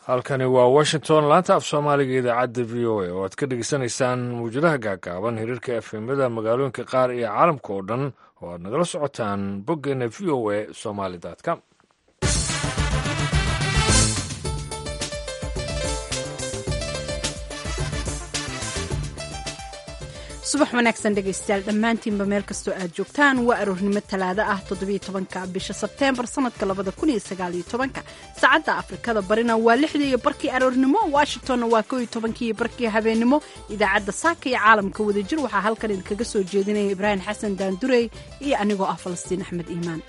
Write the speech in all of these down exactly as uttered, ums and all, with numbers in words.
halkani waa washington laanta af soomaaliga idaacadda v o a oo aad ka dhegeysanaysaan mawjadaha gaagaaban hiriirka efemada magaalooyinka qaar iyo caalamka oo dhan oo aad nagala socotaan boggeena v o a somaly com subax wanaagsan dhegaystayaal dhammaantiinba meel kastoo aad joogtaan waa aroornimo talaado ah toddobiyo tobanka bisha sebteembar sanadka labada kun iyo sagaaliyo tobanka saacadda afrikada barina waa lixdii iyo barkii aroornimo washingtonna waa kow iyo tobankii iyo barkii habeennimo idaacadda saaka iyo caalamka wadajir waxaa halkan idinkaga soo jeedinaya ibraahim xasan daandurey iyo anigoo ah falastiin axmed iimaan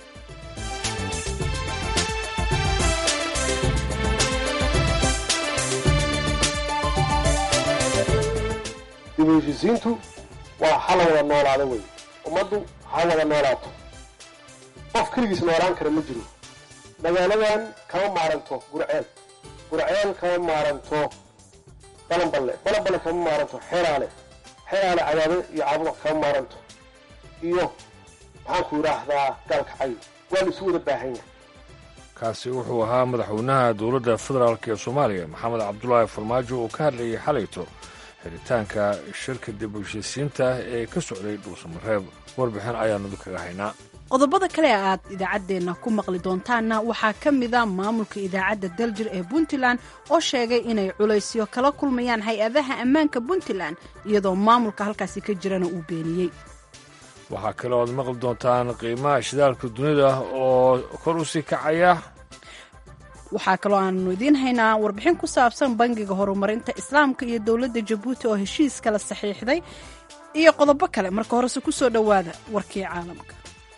waa hala wada noolaada wey ummaddu ha wada noolaato qof keligiis noolaan kara ma jiro magaaladan kama maaranto gurceel gurceel kama maaranto balanballe balanballe kama maaranto xeraale xeraale cadaado iyo caabuq kama maaranto iyo maxaanku yidhaahdaa gaalkacay waa la isu wada baahan yahay kaasi wuxuu ahaa madaxweynaha dowladda federaalk ee soomaaliya maxamed cabdulaahi farmaajo oo ka hadlayay xalayto xiritaanka shirka dib u heshiisiinta ee ka socday dhuusamareeb warbixin ayaanu idinkaga haynaa qodobada kale ee aad idaacaddeenna ku maqli doontaanna waxaa ka mida maamulka idaacadda daljir ee puntland oo sheegay inay culaysyo kala kulmayaan hay-adaha ammaanka puntland iyadoo maamulka halkaasi ka jirana uu beeniyey waxaa kale oo aad maqli doontaan qiimaha shidaalka dunida oo kor u sii kacaya waxaa kaloo aanu idiin haynaa warbixin ku saabsan bangiga horumarinta islaamka iyo dowladda jabuuti oo heshiis kala saxiixday iyo qodobo kale marka horese ku soo dhowaada warkii caalamka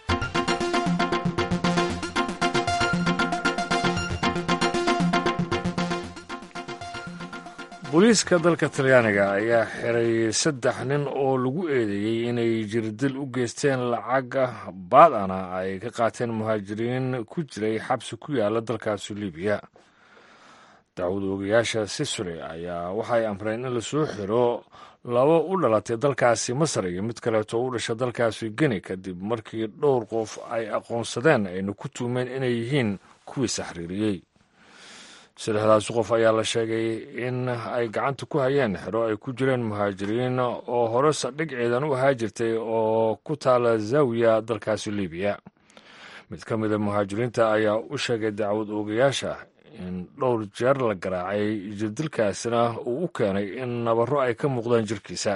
booliiska dalka talyaaniga ayaa xiray saddex nin oo lagu eedeeyey inay jirdil u geysteen lacaga baad-ana ay ka qaateen muhaajiriin ku jiray xabsi ku yaala dalkaasi libiya dacwad oogayaasha sisuli ayaa waxay amreen in lasoo xiro laba u dhalatay dalkaasi masar iyo mid kaleeto u dhasha dalkaasi geni kadib markii dhowr qof ay aqoonsadeen ayna ku tuumeen inay yihiin kuwii saxriiriyey saddexdaasi qof ayaa la sheegay in ay gacanta ku hayeen xero ay ku jireen muhaajiriin oo hore sadhig ciidan u ahaa jirtay oo ku taala zaawiya dalkaasi libiya mid ka mida muhaajiriinta ayaa u sheegay dacwad oogayaasha in dhowr jeer la garaacay jirdilkaasina uu u keenay in nabarro ay ka muuqdaan jirkiisa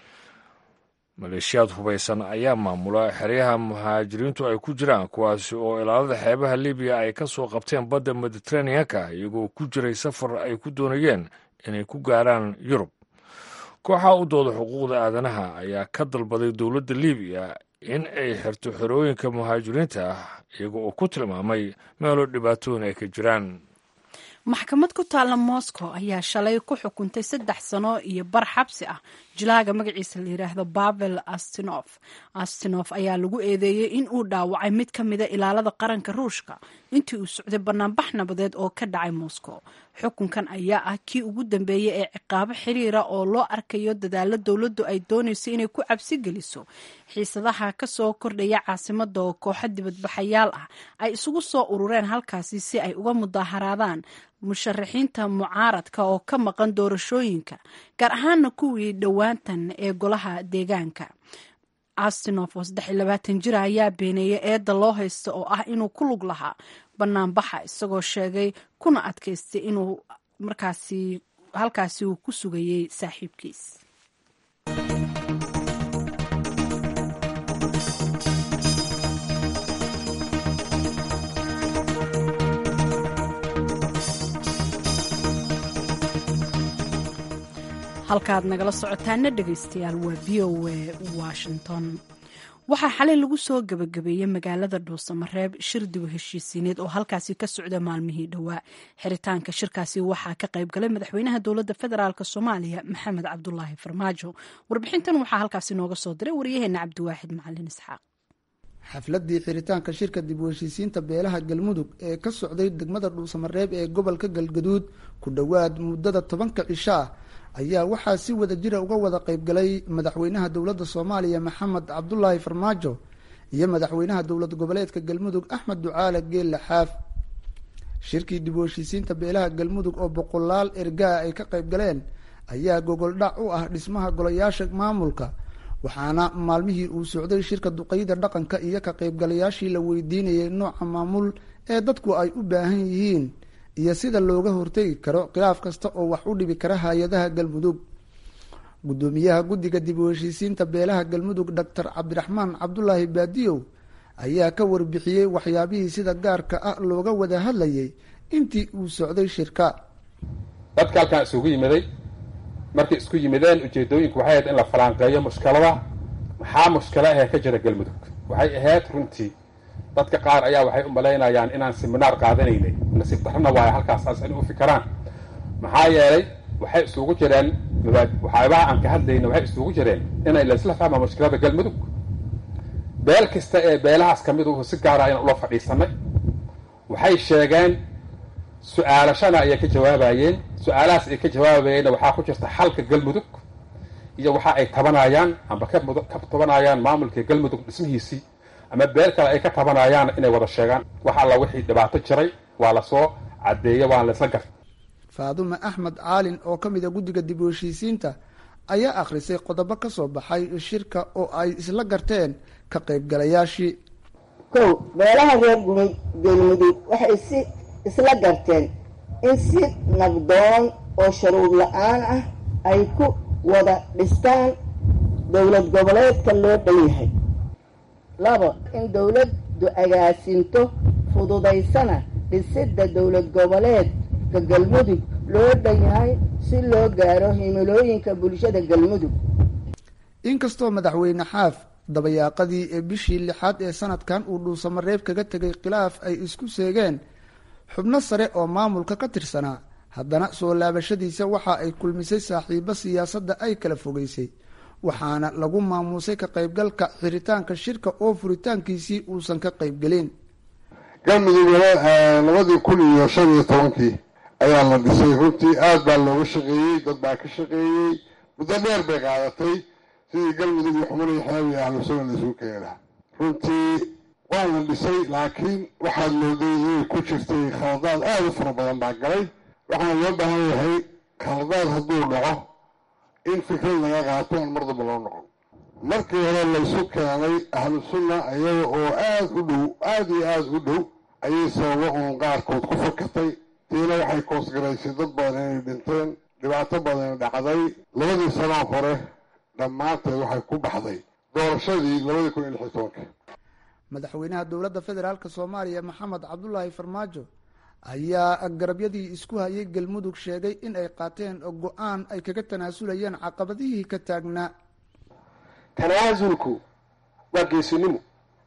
maleeshiyaad hubaysan ayaa maamula xeryaha muhaajiriintu ay ku jiraan kuwaasi oo ilaalada xeebaha libiya ay ka soo qabteen badda mediteraneanka iyagoo ku jiray safar ay ku doonayeen inay ku gaaraan yurub kooxaha u dooda xuquuqda aadanaha ayaa ka dalbaday dowladda libiya in ay xirto xerooyinka muhaajiriinta ah iyaga oo ku tilmaamay meelo dhibaatooyin ay ka jiraan maxkamad ku taalla moscow ayaa shalay ku xukuntay saddex sano iyo bar xabsi ah jilaaga magaciisa la yidhaahdo bavel astinof astinof ayaa lagu eedeeyey in uu dhaawacay mid ka mida ilaalada qaranka ruushka intii uu socday banaanbax nabadeed oo ka dhacay moscow xukunkan ayaa ah kii ugu dambeeyey ee ciqaabo xiriira oo loo arkayo dadaalo dowladdu ay doonayso inay ku cabsi geliso xiisadaha ka soo kordhaya caasimada oo kooxo dibadbaxayaal ah ay isugu soo urureen halkaasi si ay uga mudaaharaadaan musharaxiinta mucaaradka oo ka maqan doorashooyinka gaar ahaana kuwii dhowaantan ee golaha deegaanka astinof oo saddex iyo labaatan jira ayaa beeneeyey eedda loo haysta oo ah inuu ku lug lahaa banaanbaxa isagoo sheegay kuna adkaystay inuu markaasi halkaasi uu ku sugayey saaxiibkiis halkaad nagala socotaana dhegaystayaal waa v o a washington waxaa xalay lagu soo gebagabeeyey magaalada dhuusamareeb shir dibu heshiisiineed oo halkaasi ka socda maalmihii dhowaa xiritaanka shirkaasi waxaa ka qayb galay madaxweynaha dowladda federaalk soomaaliya maxamed cabdulaahi farmaajo warbixintan waxaa halkaasi nooga soo diray waryaheena cabdiwaaxid macalin isxaaq xafladii xiritaanka shirka dib u heshiisiinta beelaha galmudug ee ka socday degmada dhuusamareeb ee gobolka galgaduud ku dhowaad muddada tobanka cisho ah ayaa waxaa si wada jira uga wada qaybgalay madaxweynaha dowladda soomaaliya maxamed cabdulaahi farmaajo iyo madaxweynaha dowlad goboleedka galmudug axmed ducaale geelle xaaf shirkii dib u heshiisiinta beelaha galmudug oo boqolaal ergaa ay ka qayb galeen ayaa gogol dhac u ah dhismaha golayaasha maamulka, waxaana maalmihii uu socday shirka duqeyda dhaqanka iyo ka qaybgalayaashii la weydiinayay nooca maamul ee dadku ay u baahan yihiin iyo sida looga hortegi karo khilaaf kasta oo wax u dhibi kara hay-adaha galmudug. guddoomiyaha guddiga dib u heshiisiinta beelaha galmudug doctor cabdiraxmaan cabdulaahi baadiyow ayaa ka warbixiyey waxyaabihii sida gaarka ah looga wada hadlayay intii uu socday shirka. dadka halkaan isugu yimiday markay isku yimideen ujeedooyinku waxay ahayd in la falaanqeeyo mushkilada maxaa mushkila ahee ka jira galmudug. waxay ahayd runtii dadka qaar ayaa waxay u malaynayaan inaan siminaar qaadanaynay, nasiib darrana waayo halkaasaas in u fikiraan. maxaa yeelay waxay isugu jireen waxyaabaha aan ka hadlayna waxay isugu jireen inay laisla fahmaa mushkilada galmudug. beel kasta ee beelahaas ka mid uhu si gaara ayaan ula fadhiisanay. waxay sheegeen su-aalashana ayay ka jawaabayeen, su-aalahaas ay ka jawaabayeenna waxaa ku jirta xalka galmudug iyo waxa ay tabanayaan amba ka tabanayaan maamulka galmudug dhismihiisii, ama beel kale ay ka tabanayaan inay wada sheegaan wax alla wixii dhibaato jiray waa lasoo caddeeya, waan laisla gar. faadume axmed caalin oo ka mid a guddiga dib u heshiisiinta ayaa akhrisay qodobo ka soo baxay shirka oo ay isla garteen ka qaybgalayaashii. kow, beelaha reer gumay galmudug waxay si isla garteen in si nabdoon oo shuruud la-aan ah ay ku wada dhistaan dowlad goboleedka loo dhan yahay. labo, in dowladdu agaasinto fududaysana dhisidda dowlad goboleedka galmudug loo dhan yahay si loo gaaro himilooyinka bulshada galmudug. inkastoo madaxweyne xaaf dabayaaqadii ee bishii lixaad ee sanadkan uu dhuusamareeb kaga tegay khilaaf ay isku seegeen xubno sare oo maamulka ka tirsanaa, haddana soo laabashadiisa waxa ay kulmisay saaxiibo siyaasadda ay kala fogeysay, waxaana lagu maamuusay ka qaybgalka xiritaanka shirka oo furitaankiisii uusan ka qaybgelin. galmudug labadii kun iyo shan iyo tobankii ayaa la dhisay. runtii aad baa looga shaqeeyey, dad baa ka shaqeeyey, muddo dheer bay qaadatay sidii galmudug iyo xubno iyo xaawiya ahlusuna la isugu keena. runtii waa la dhisay, laakiin waxaad mooday inay ku jirtay khaladaad aada u fara badan baa galay. waxaana loo baahan yahay khaladaad hadduu dhaco in fikrad laga qaato aan mar damba loo noqon. markii hore laysu keenay ahlu sunna iyaga oo aada u dhow aada iyo aada u dhow ayay sababo uun qaarkood ku fakatay. tiina waxay koosgaraysay dad badan inay dhinteen, dhibaato badan dhacday. labadii sanoo hore dhammaanteed waxay ku baxday doorashadii labadii kun iyo lix iyo tobankii. madaxweynaha dowladda federaalk soomaaliya maxamed cabdulaahi farmaajo ayaa garabyadii isku hayay galmudug sheegay in ay qaateen go-aan ay kaga tanaasulayeen caqabadihii ka taagnaa. tanaasulku waa geesinimo.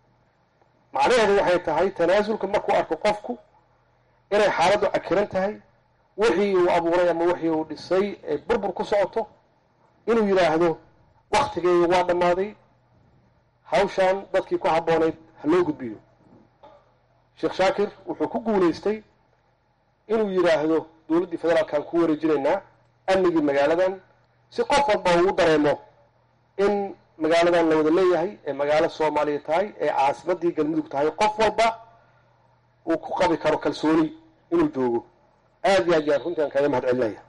macnaheedu waxay tahay tanaasulka markuu arko qofku inay xaaladdu cakiran tahay, wixii uu abuuray ama wixii uu dhisay ee burbur ku socoto, inuu yidhaahdo waktigeedu waa dhammaaday, hawshaan dadkii ku habboonayd ha loo gudbiyo. sheekh shaakir wuxuu ku guulaystay inuu yidhaahdo dowladdii federaalkaan ku wareejinaynaa amnigii magaaladan, si qof walba uu dareemo in magaaladan la wada leeyahay, ee magaalo soomaaliya tahay, ee caasimadii galmudug tahay, qof walba uu ku qabi karo kalsooni inuu joogo. aada iyo aad yaan runtaan kaga mahad celinaya.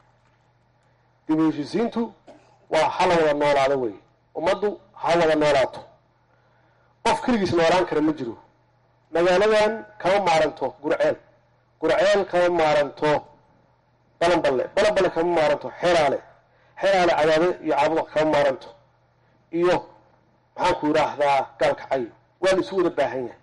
dib u heshiisiintu waa ha la wada noolaado wey. ummaddu ha wada noolaato. qof keligiis noolaan kara ma jiro. magaaladan kama maaranto gurceel, gurceel kama maaranto balanballe, balanballe kama maaranto xeraale, xeraale cadaade iyo caabuda kama maaranto, iyo maxaanku idhaahdaa gaalkacayo. waa la isu wada baahan yahay.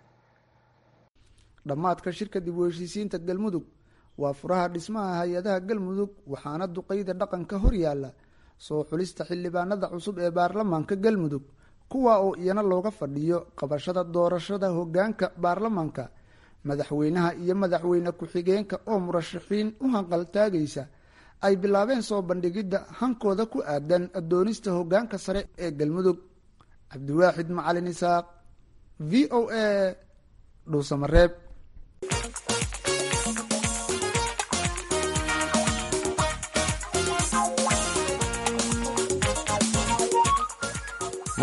dhammaadka shirka dib u heshiisiinta galmudug waa furaha dhismaha hay-adaha galmudug, waxaana duqeyda dhaqanka hor yaalla soo xulista xildhibaanada cusub ee baarlamaanka galmudug, kuwa oo iyana looga fadhiyo qabashada doorashada hoggaanka baarlamaanka, madaxweynaha iyo madaxweyne ku-xigeenka oo murashaxiin u hanqaltaagaysa ay bilaabeen soo bandhigidda hankooda ku aadan doonista hoggaanka sare ee galmudug. cabdiwaaxid macalin isaaq, v o a, dhuusamareeb.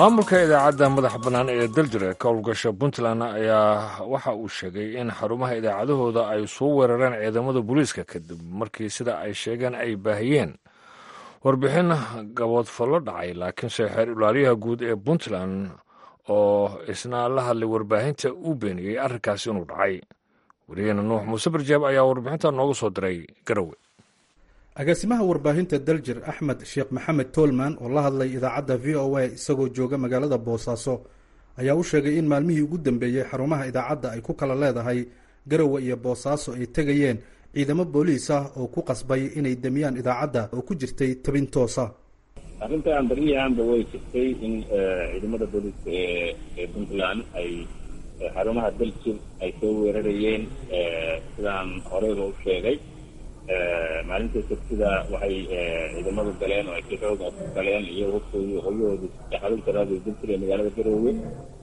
maamulka idaacadda madaxa bannaan ee daljir ee ka howlgasha puntland ayaa waxa uu sheegay in xarumaha idaacadahooda ay soo weerareen ciidamada booliiska kadib markii sida ay sheegeen ay baahiyeen warbixin gaboodfallo dhacay laakiinse xeer ilaaliyaha guud ee puntland oo isna la hadlay warbaahinta uu beeniyey arrinkaasi inuu dhacay wariyaheena nuux muuse barjaab ayaa warbixinta noogu soo diray garowe agaasimaha warbaahinta daljir axmed sheekh maxamed toolman oo la hadlay idaacadda v o a isagoo jooga magaalada boosaaso ayaa u sheegay in maalmihii ugu dambeeyey xarumaha idaacadda ay ku kala leedahay garowe iyo boosaaso ay tegayeen ciidamo booliis ah oo ku qasbay inay demiyaan idaacadda oo ku jirtay tabin toosa arrintan beriyahanba way jirtay in ciidamada booliiska ee puntland ay xarumaha daljir ay soo weerarayeen sidaan horeyba u sheegay maalintii sabtida waxay ciidamadu galeen oo ay si xooga ku galeen iyo waftoodii hoyahooda xarunta raadiyo daljir ee magaalada garoowe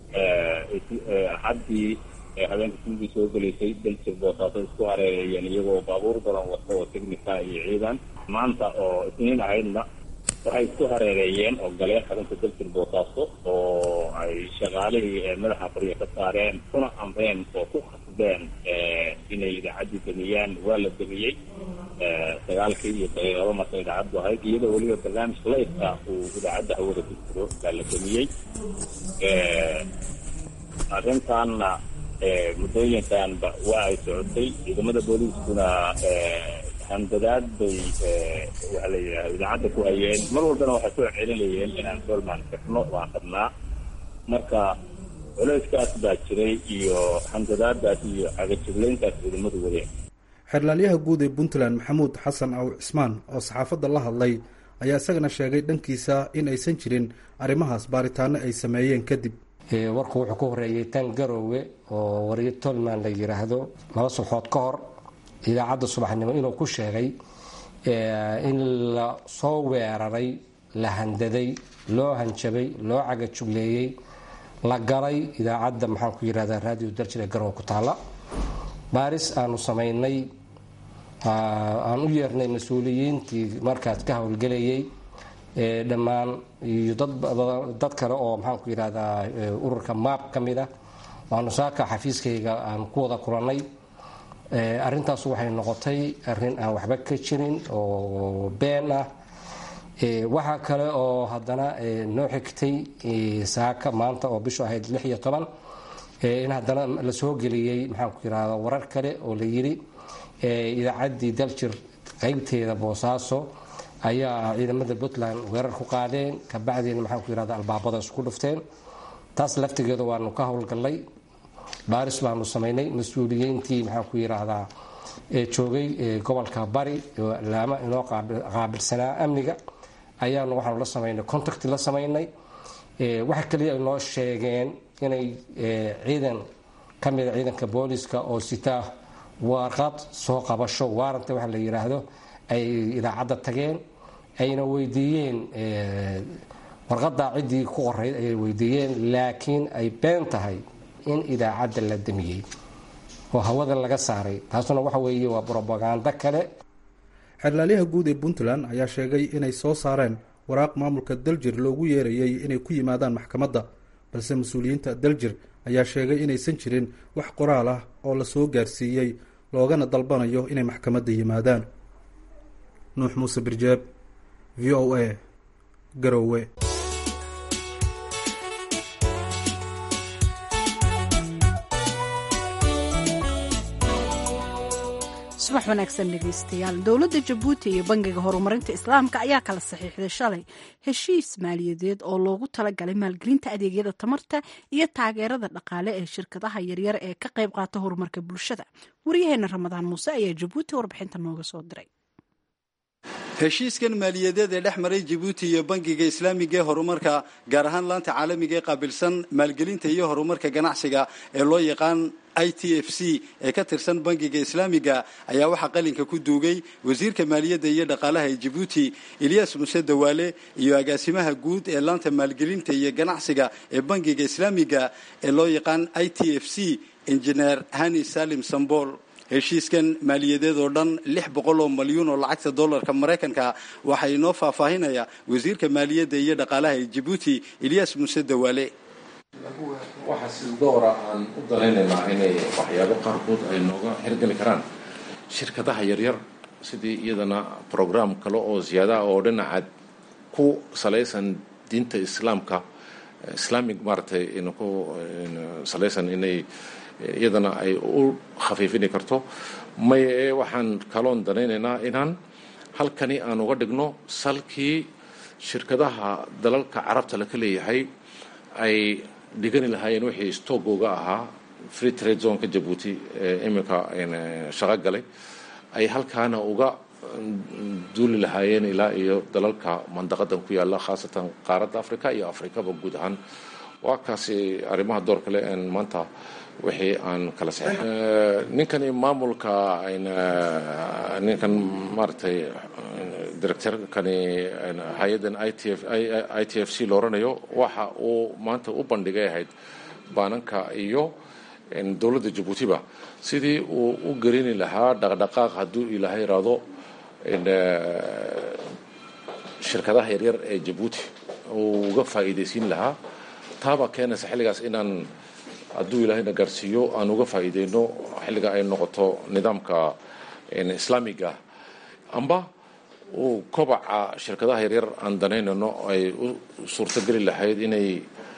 axaddii habeenka sidii soo gelaysay daljir boosaaso isku hareereeyeen iyagoo baabuur badan wato oo technica iyo ciidan maanta oo isniin ahaydna waxay isku hareereeyeen oo galeen xarunta daljir boosaaso oo ay shaqaalihii madaxa fariya ka saareen kuna amreen oo ku khasbeen inay idaacaddii damiyaan waa la damiyey sagaalkii iyo daqiiqado marka idaacaddu ahayd iyadoo weliba barnaamij layfka uu idaacadda hawada ku jiro baa la damiyey arrintaanna muddooyinkanba waa ay socotay ciidamada booliiskuna handadaad bay waxa la yidhaha idaacadda ku hayeen mar walbana waxay ku celinayeen inaan tolman xifno waan qabnaa marka culeyskaas baa jiray iyo handadaadaas iyo cagajuglayntaas ciidamadu wadeen xeerlaalyaha guud ee puntland maxamuud xasan aw cismaan oo saxaafadda la hadlay ayaa isagana sheegay dhankiisa in aysan jirin arrimahaas baaritaano ay sameeyeen kadib warku wuxuu ku horeeyey tan garoowe oo wariye tolman la yidhaahdo laba subaxood ka hor idaacadda subaxnimo inuu ku sheegay in la soo weeraray la handaday loo hanjabay loo cagajugleeyey la galay idaacadda maxaan ku yidhahdaa raadiyo daljir ee garoowe ku taalla baaris aanu samaynay aan u yeernay mas-uuliyiintii markaas ka howlgelayay dhammaan iyo dad kale oo maxaan ku yidhahdaa ururka maab ka mid ah waanu saaka xafiiskayga aan ku wada kulannay arrintaas waxay noqotay arrin aan waxba ka jirin oo been ah waxaa kale oo haddana noo xigtay saaka maanta oo bishu ahayd lix iyo toban in haddana la soo geliyey maxaan ku yidhahda warar kale oo la yidhi idaacaddii daljir qaybteeda boosaaso ayaa ciidamada puntland weerar ku qaadeen kabacdiina maxaan ku yidhahda albaabada isku dhufteen taas laftigeeda waanu ka howlgallay baaris baanu samaynay mas-uuliyiintii maxaan ku yidhaahdaa joogay gobolka bari laama inoo qaabilsanaa amniga ayaanu waxaanu la samaynay contact la samaynay waxa kaliya ay noo sheegeen inay ciidan ka mida ciidanka booliska oo sitaa warqad soo qabasho waaranta waxa la yidhaahdo ay idaacadda tageen ayna weydiiyeen warqadaa ciddii ku qorayd ayay weydiiyeen laakiin ay been tahay in idaacadda la damiyey oo hawada laga saaray taasuna waxa weeye waa brobaganda kale xeerlaalyaha guud ee puntland ayaa sheegay inay soo saareen waraaq maamulka daljir loogu yeerayay inay ku yimaadaan maxkamadda balse mas-uuliyiinta daljir ayaa sheegay inaysan jirin wax qoraal ah oo la soo gaarsiiyey loogana dalbanayo inay maxkamadda yimaadaan nuux muuse birjeeb v o a garowe subax wanaagsan dhegaystayaal dowladda jabuuti iyo bangiga horumarinta islaamka ayaa kala saxiixday shalay heshiis maaliyadeed oo loogu talagalay maalgelinta adeegyada tamarta iyo taageerada dhaqaale ee shirkadaha yaryar ee ka qayb qaata horumarka bulshada waryaheena ramadaan muuse ayaa jabuuti warbixinta nooga soo diray heshiiskan maaliyadeed ee dhex maray jabuuti iyo bangiga islaamiga ee horumarka gaar ahaan laanta caalamiga ee qaabilsan maalgelinta iyo horumarka ganacsiga ee loo yaqaan I T F C ee ka tirsan bangiga islaamiga ayaa waxaa qalinka ku duugay wasiirka maaliyadda iyo dhaqaalaha ee Djibouti Ilyas Muse Dawaale iyo agaasimaha guud ee laanta maalgelinta iyo ganacsiga ee bangiga islaamiga ee loo yaqaan I T F C Engineer Hani Salim Sambol heshiiskan maaliyadeed oo dhan lix boqol oo malyuun oo lacagta dollarka maraykanka waxaa inoo faahfaahinaya wasiirka maaliyadda iyo dhaqaalaha ee Djibouti Ilyas Muuse Dawaale. waxaa si doora aan u danaynaynaa inay waxyaabo qaarkood ay nooga hirgeli karaan shirkadaha yaryar sidii iyadana program kale oo ziyaada oo dhinaca ku salaysan diinta islaamka islamic maartay in ku salaysan inay iyadana ay u khafiifini karto may waxaan kaloon danaynaynaa inaan halkani aan uga dhigno salkii shirkadaha dalalka carabta la ka leeyahay ay dhigani lahaayeen wixii stoogooga ahaa free trade zone ka Djibouti iminka shaqo galay ay halkaana uga duuli lahaayeen ilaa iyo dalalka mandaqadan ku yaala khaasatan qaaradda Afrika iyo Afrikaba guud ahaan waa kaasi arrimaha door kale aan maanta wixii aan kala saxay ninkan maamulka ninkan maartay director kani hay'adan I T F I T F C looranayo waxa uu maanta u bandhigay ahayd baananka iyo dawladda Djibouti ba sidii uu u garini lahaa dhaqdhaqaaq haduu ilaahay raado in shirkadaha yaryar ee Djibouti uu uga faa'iideysan lahaa taaba keenaysa xilligaas inaan haduu ilaahayna gaarsiiyo aan uga faa'iideyno xilliga ay noqoto nidaamka islaamiga amba uu kobaca shirkadaha yaryar aan danaynano ay u suurtagali lahayd inay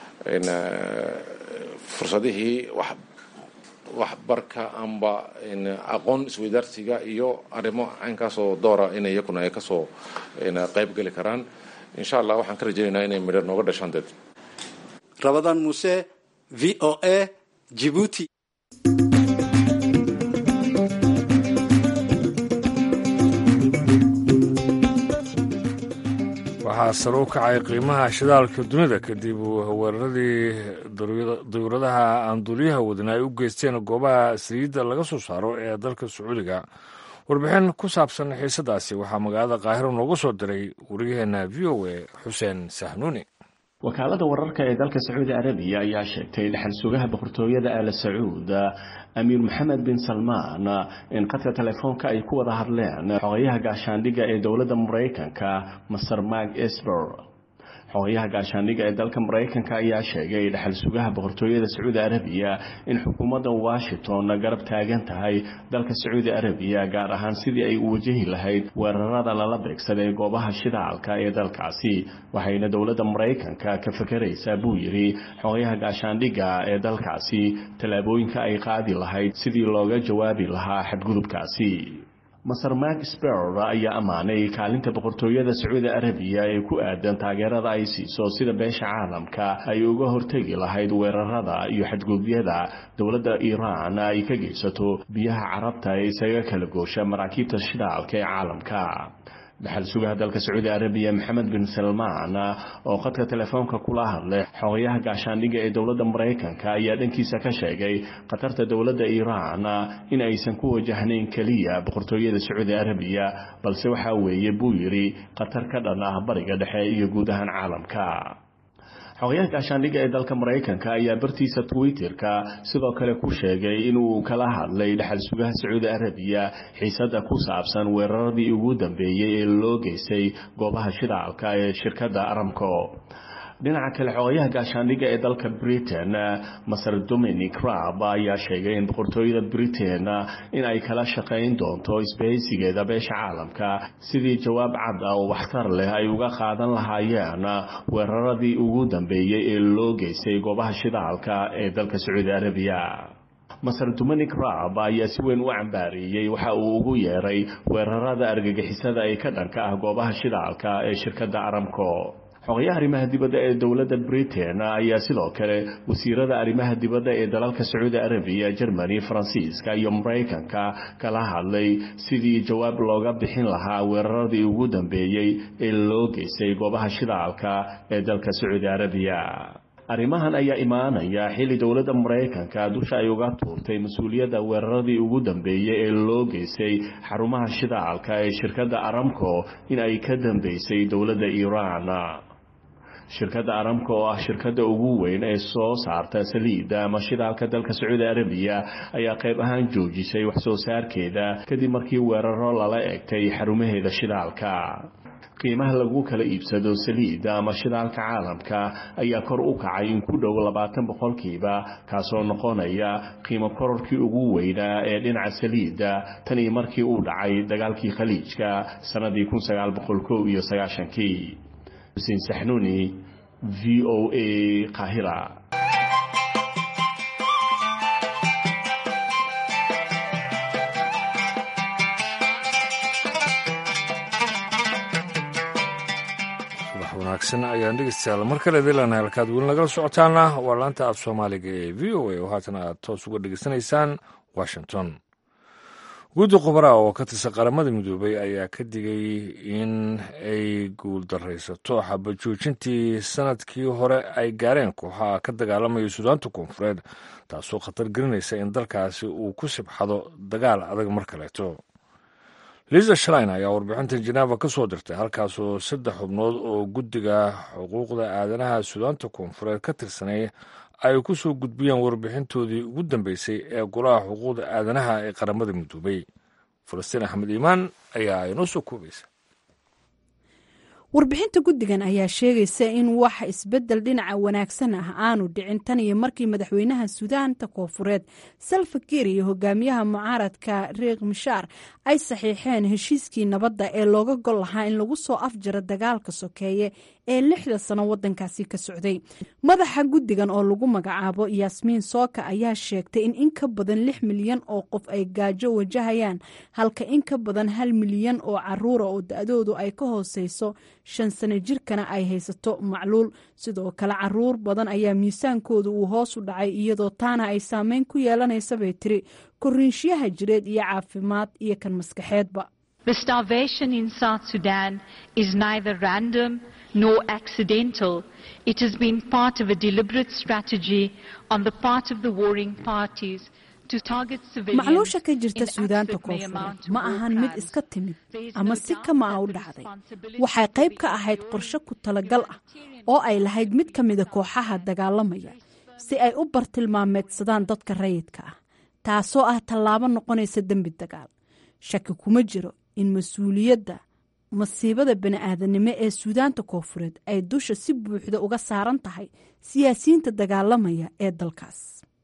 fursadihii wax waxbarka amba aqoon isweydaarsiga iyo arrimo caynkaas oo doora inay yakuna ay kasoo qayb gali karaan insha Allah waxaan ka rajaynaynaa inay midho nooga dhashaan dad Ramadan Muuse V O A Djibouti. waxaa sare u kacay qiimaha shidaalka dunida kadib weeraradii dawladaha aan duuliyaha wadin ay u geysteen goobaha saliidda laga soo saaro ee dalka Sacuudiga. warbixin ku saabsan xiisadaasi waxaa magaalada Qaahiro noogu soo diray wariyaheena V O A Xuseen Sahnuuni. wakaalada wararka ee dalka Sacuudi Arabiya ayaa sheegtay dhaxal sugaha boqortooyada Al Sacuud Amir Mohammed bin Salman in qadka telefoonka ay ku wada hadleen xogayaha gaashaandhigga ee dawladda Mareykanka Master Mark Esper. xogayaha gaashaandhigga ee dalka Mareykanka ayaa sheegay dhaxal sugaha boqortooyada Sacuudi Arabiya in xukuumadda Washington garab taagan tahay dalka Sacuudi Arabiya gaar ahaan sidii ay u wajahi lahayd weerarada lala beegsaday goobaha shidaalka ee dalkaasi waxayna dawladda Mareykanka ka fakaraysaa buu yiri xogayaha gaashaandhigga ee dalkaasi talaabooyinka ay qaadi lahayd sidii looga jawaabi lahaa xadgudubkaasi. Master Mark Esper ayaa amaanay kaalinta boqortooyada Sacuudi Arabiya ee ku aadan taageerada ay siiso sida beesha caalamka ay uga hortagi lahayd weerarada iyo xadgudubyada dawladda Iran ay ka geysato biyaha Carabta ee isaga kala goosha maraakiibta shidaalka ee caalamka. dhaxal sugaha dalka Sacuudi Arabiya Mohammed bin Salman oo qadka telefoonka kula hadlay xogayaha gaashaandhigga ee dawladda Mareykanka ayaa dhankiisa ka sheegay qatarta dawladda Iran in aysan ku wajahnayn kaliya boqortooyada Sacuudi Arabiya balse waxa weeye buu yiri qatar ka dhan ah bariga dhexe iyo guud ahaan caalamka. xogayaha gaashaandhigga ee dalka Mareykanka ayaa bartiisa Twitter-ka sidoo kale ku sheegay inuu kala hadlay dhaxal sugaha Sacuudi Arabiya xiisada ku saabsan weeraradii ugu dambeeyay ee loo geystay goobaha shidaalka ee shirkadda Aramco. dhinaca kale xogayaha gaashaandhigga ee dalka Britain Master Dominic Raab ayaa sheegay in boqortooyada Britain in ay kala shaqayn doonto isbahaysigeeda beesha caalamka sidii jawaab cad oo waxtar leh ay uga qaadan lahaayeen weeraradii ugu dambeeyay ee loo geystay goobaha shidaalka ee dalka Sacuudi Arabiya. Master Dominic Raab ayaa si weyn u cambaariyay waxa uu ugu yeeray weerarada argagixisada ee ka dhanka ah goobaha shidaalka ee shirkadda Aramco. xogayaha arrimaha dibadda ee dawladda Britain ayaa sidoo kale wasiirada arrimaha dibadda ee dalalka Sacuudi Arabiya, Germany, Faransiiska iyo Mareykanka kala hadlay sidii jawaab looga bixin lahaa weeraradii ugu dambeeyay ee loo geystay goobaha shidaalka ee dalka Sacuudi Arabiya. arrimahan ayaa imaanaya xilli dawladda Mareykanka dusha ay uga tuurtay mas'uuliyadda weeraradii ugu dambeeyay ee loo geystay xarumaha shidaalka ee shirkadda Aramco in ay ka dambeysay dawladda Iran. shirkadda aramco oo ah shirkadda ugu weyn ee soo saarta saliidda ama shidaalka dalka sacuudi arabiya ayaa qayb ahaan joojisay wax soo saarkeeda kadib markii weeraro lala egtay xarumaheeda shidaalka qiimaha lagu kala iibsado saliidda ama shidaalka caalamka ayaa kor u kacay in ku dhow labaatan boqolkiiba kaasoo noqonaya qiimo kororkii ugu weynaa ee dhinaca saliidda tan iyo markii uu dhacay dagaalkii khaliijka sanadii kun sagaal boqol kow iyo sagaashankii xuseen saxnuuni v o a qaahira wanaagsan ayaan dhegeystayaal mar kale dilan halkaad weli nagala socotaana waa laanta af soomaaliga ee v o a oo haatan aad toos uga dhegeysanaysaan washington guddi khubara oo ka tirsan qaramada midoobay ayaa ka digay in ay guuldaraysato xabajoojintii sanadkii hore ay gaareen kooxaha ka dagaalamaya suudaanta koonfureed taasoo khatar gelinaysa in dalkaasi uu ku sibxado dagaal adag mar kaleeto liza shlein ayaa warbixinta jeneva ka soo dirtay halkaasoo saddex xubnood oo guddiga xuquuqda aadanaha suudaanta koonfureed ka tirsanay ay ku soo gudbiyeen warbixintoodii ugu dambeysay ee golaha xuquuqda aadanaha ee qaramada midoobay falastiin axmed iimaan ayaa inoo soo koobaysa warbixinta guddigan ayaa sheegaysa in wax isbedel dhinaca wanaagsan ah aanu dhicin tan iyo markii madaxweynaha suudaanta koonfureed salva kiir iyo hogaamiyaha mucaaradka riek mashaar ay saxiixeen heshiiskii nabadda ee looga gol lahaa in lagu soo afjaro dagaalka sokeeye ee lixda sano wadankaasi ka socday madaxa guddigan oo lagu magacaabo yaasmiin sooka ayaa sheegtay in in ka badan lix milyan oo qof ay gaajo wajahayaan halka in ka badan hal milyan oo caruura oo da-doodu ay ka hooseyso shan sano jirkana ay haysato macluul sidoo kale caruur badan ayaa miisaankooda uu hoos u dhacay iyadoo taana ay saameyn ku yeelanaysa bay tiri koriinshiyaha jireed iyo caafimaad iyo kan maskaxeedba The starvation in South Sudan is neither random nor accidental. It has been part of a deliberate strategy on the part of the warring parties to target civilians. macluusha ka jirta suudaanta koonfureed ma ahan mid iska timid ama si kama ah u dhacday waxay qayb ka ahayd qorshe ku talagal ah oo ay lahayd mid ka mida kooxaha dagaalamaya si ay u bartilmaameedsadaan dadka rayidka ah taasoo ah tallaabo noqonaysa dembi dagaal shaki kuma jiro in mas-uuliyadda masiibada bani-aadanimo ee suudaanta koonfureed ay dusha si buuxda uga saaran tahay siyaasiyiinta dagaalamaya ee dalkaas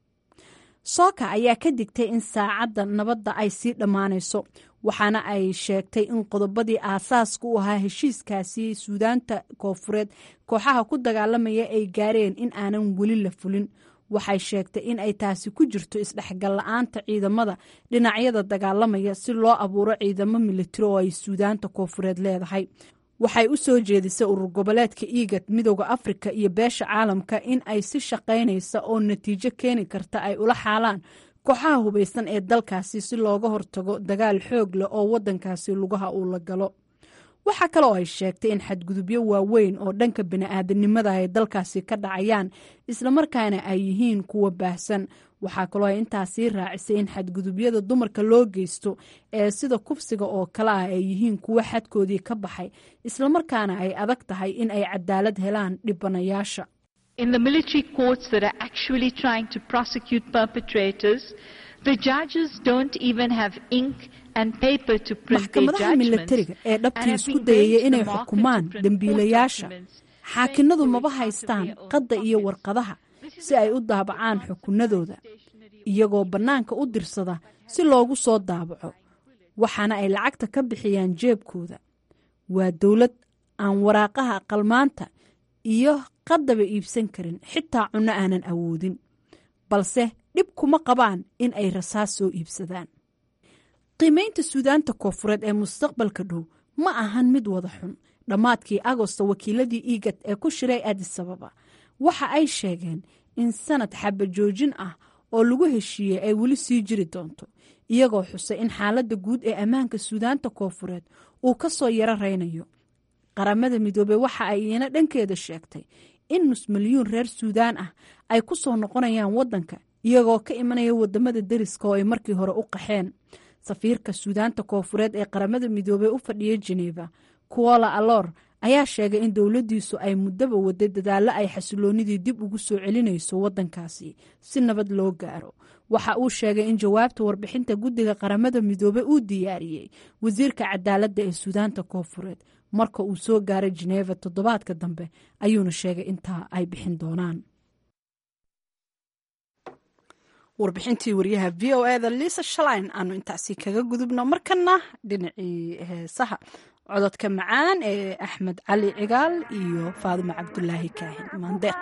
sooka ayaa ka digtay in saacadda nabadda ay sii dhammaanayso waxaana ay sheegtay in qodobadii aasaaska u ahaa heshiiskaasi suudaanta koonfureed kooxaha ku dagaalamaya ay gaareen in aanan weli la fulin waxay sheegtay in ay taasi ku jirto isdhexgal la-aanta ciidamada dhinacyada dagaalamaya si loo abuuro ciidamo militari oo ay suudaanta koonfureed leedahay waxay u soo jeedisay urur goboleedka iigad midooda afrika iyo beesha caalamka in ay si shaqaynaysa oo natiijo keeni karta ay ula xaalaan kooxaha hubaysan ee dalkaasi si looga hortago dagaal xoog leh oo wadankaasi lugaha uu la galo waxaa kale oo ay sheegtay in xadgudubyo waaweyn oo dhanka bani-aadanimada ay dalkaasi ka dhacayaan islamarkaana ay yihiin kuwa baahsan waxaa kaloo ay intaasii raacisay in xadgudubyada dumarka loo geysto ee sida kufsiga oo kale ah ay yihiin kuwo xadkoodii ka baxay islamarkaana ay adag tahay in ay cadaalad helaan dhibanayaasha In the military courts that are actually trying to prosecute perpetrators, the judges don't even have ink and paper to print their maxkamadaha militariga ee dhabtii isku dayaya inay xukumaan dembiilayaasha xaakinadu maba haystaan qadda iyo warqadaha si ay u daabacaan xukunadooda iyagoo bannaanka u dirsada si loogu soo daabaco waxaana ay lacagta ka bixiyaan jeebkooda waa dowlad aan waraaqaha qalmaanta iyo qaddaba iibsan karin xitaa cunno aanan awoodin balse dhib kuma qabaan in ay rasaas soo iibsadaan qiimaynta suudaanta koonfureed ee mustaqbalka dhow ma ahan mid wada xun dhammaadkii agosto wakiiladii iigad ee ku shiray adis ababa waxa ay sheegeen in sanad xabajoojin ah oo lagu heshiiyey ay weli sii jiri doonto iyagoo xusay in xaaladda guud ee ammaanka suudaanta koonfureed uu ka soo yaro raynayo qaramada midoobey waxa ay iyana dhankeeda sheegtay in nus milyuun reer suudaan ah ay ku soo noqonayaan waddanka iyagoo ka imanaya wadamada deriska oo ay markii hore u qaxeen safiirka suudaanta koonfureed ee qaramada midoobey u fadhiya jeneva kuola alor ayaa sheegay in dowladdiisu ay muddaba waday dadaallo ay xasiloonidii dib ugu soo celinayso waddankaasi si nabad loo gaaro. waxa uu sheegay in jawaabta warbixinta guddiga qaramada midoobey uu diyaariyey wasiirka cadaaladda ee suudaanta koonfureed marka uu soo gaaray Geneva toddobaadka dambe, ayuuna sheegay intaa ay bixin doonaan. warbixintii wariyaha v o e da Lisa Schlein aanu intaasi kaga gudubno. markana dhinacii heesaha cododka macaan ee Axmed Cali Cigaal iyo Faadimo Cabdulaahi Kaahin Maandeeq.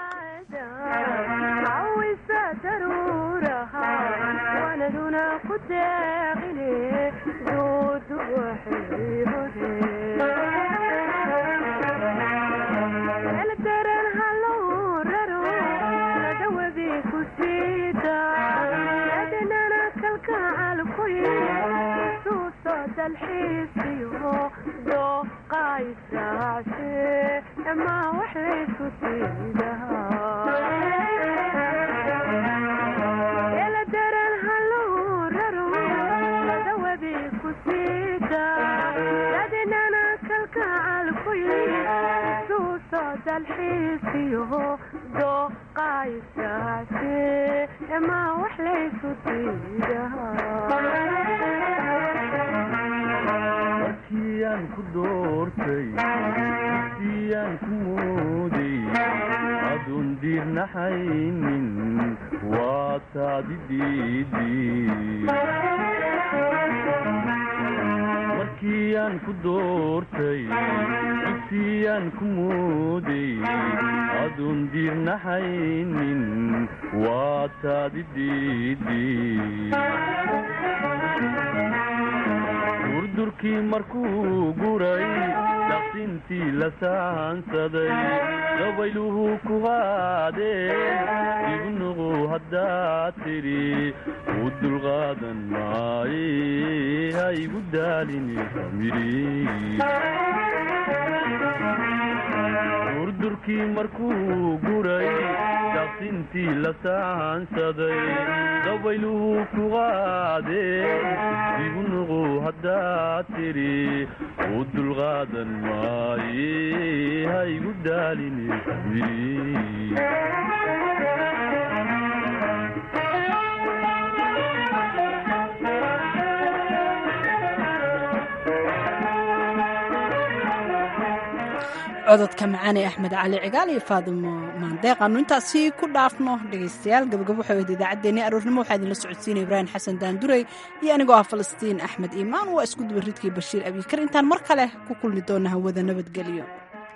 markiiaan ku doortay isiyaan ku mooday aduun diirnaxaynin waa taadi diidii durdurkii markuu guray daqsintii la saansaday gabayluhu ku qaadeen ibnuqu haddaad tidhi u dulqaadan maaye ha igu daalini durdurkii markuu guray daqsintii la saansaday gabayluhu ku qaadeen ibnuqu haddaad tidhi u dulqaadan maaye ha igu daalini cododka macaan ee Axmed Cali Cigaal iyo Faadimo Maandeeq aanu intaasi ku dhaafno. dhegaystayaal gabagabo waxay wada idaacaddeenii aroornimo waxaa idinla socodsiinaya Ibraahim Xasan Daanduray iyo anigoo ah Falastiin Axmed Iimaan. waa isku dubaridkii Bashiir Abikar. intaan mar kale ku kulmi doona hawada nabadgelyo.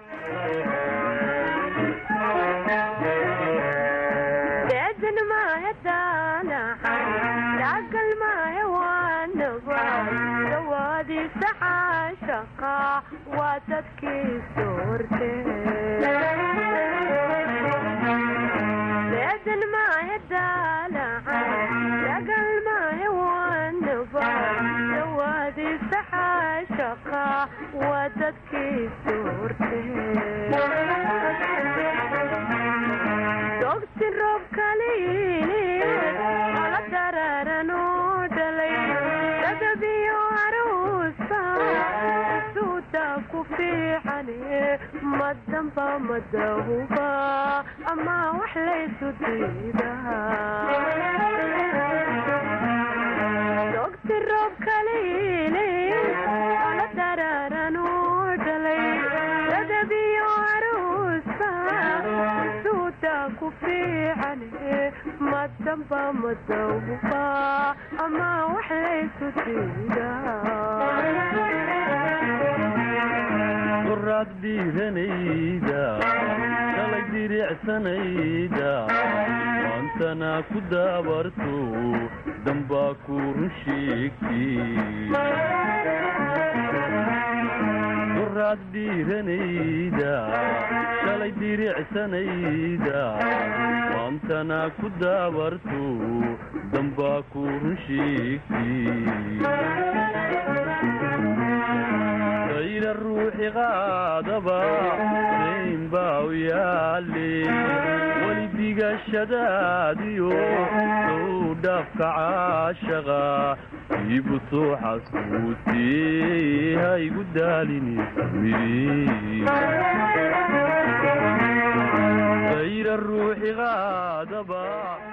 madamba madahuba ama wax laysu diidaa dogti roob kaliile ala dararanu dhalay dadabiyo aruusa suuta ku fiicane madamba madahuba ama wax laysu diidaa quraad dhiiranayda shalay diricsanayda maantana ku daabarto dambaa ku run sheegtay quraad dhiiranayda shalay diricsanayda maantana ku daabarto dambaa ku run sheegtay ila ruuxi qaadaba rayn baa u yaale weli digashadaadiyo sow dhaafka caashaqa ibu soo xasuusiyey ha igu daalini غير الروح غادبا